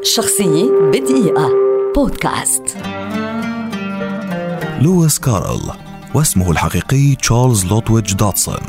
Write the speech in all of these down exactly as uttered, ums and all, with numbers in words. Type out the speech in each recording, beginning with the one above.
شخصية بدقيقة بودكاست. لويس كارول، واسمه الحقيقي تشارلز لوتويج دوتسون،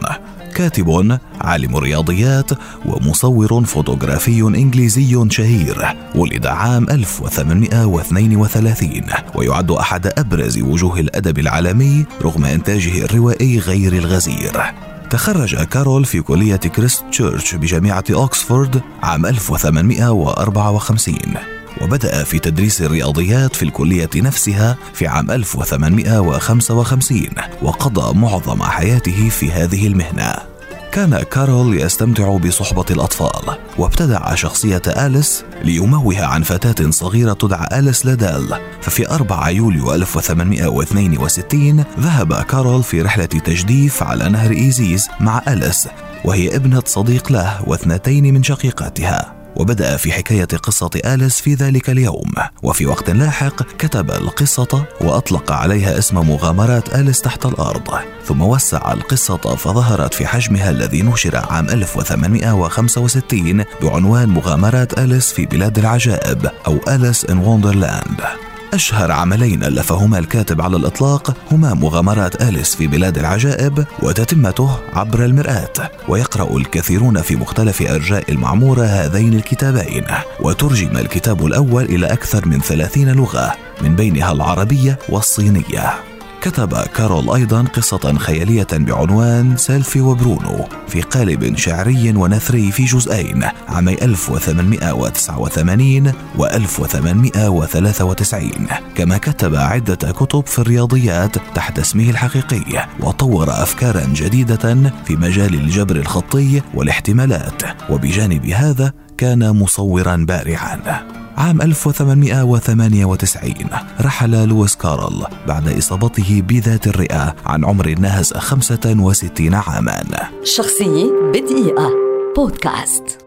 كاتب، عالم رياضيات، ومصور فوتوغرافي إنجليزي شهير. ولد عام ألف وثمانمائة واثنين وثلاثين، ويعد أحد أبرز وجوه الأدب العالمي رغم إنتاجه الروائي غير الغزير. تخرج كارول في كلية كريست تشيرش بجامعة أوكسفورد عام ألف وثمانمائة وأربعة وخمسين، وبدأ في تدريس الرياضيات في الكلية نفسها في عام ألف وثمانمائة وخمسة وخمسين، وقضى معظم حياته في هذه المهنة. كان كارول يستمتع بصحبة الأطفال، وابتدع شخصية آليس ليموه عن فتاة صغيرة تدعى آليس لادال. ففي أربعة يوليو ألف وثمانمائة واثنين وستين ذهب كارول في رحلة تجديف على نهر إيزيز مع آليس، وهي ابنة صديق له واثنتين من شقيقاتها، وبدأ في حكاية قصة آليس في ذلك اليوم. وفي وقت لاحق كتب القصة وأطلق عليها اسم مغامرات آليس تحت الأرض، ثم وسع القصة فظهرت في حجمها الذي نشر عام ألف وثمانمائة وخمسة وستين بعنوان مغامرات آليس في بلاد العجائب أو آليس إن وندرلاند. أشهر عملين ألفهما الكاتب على الإطلاق هما مغامرات آليس في بلاد العجائب وتتمته عبر المرآة، ويقرأ الكثيرون في مختلف أرجاء المعمورة هذين الكتابين. وترجم الكتاب الأول إلى أكثر من ثلاثين لغة، من بينها العربية والصينية. كتب كارول أيضا قصة خيالية بعنوان سيلفي وبرونو في قالب شعري ونثري في جزئين عامي ألف وثمانمائة وتسعة وثمانين وألف وثمانمائة وثلاثة وتسعين. كما كتب عدة كتب في الرياضيات تحت اسمه الحقيقي، وطور أفكارا جديدة في مجال الجبر الخطي والاحتمالات. وبجانب هذا كان مصورا بارعا. عام ألف وثمانمائة وثمانية وتسعين رحل لويس كارول بعد إصابته بذات الرئة عن عمر ناهز خمسة وستين عاما. شخصية بدقيقة بودكاست.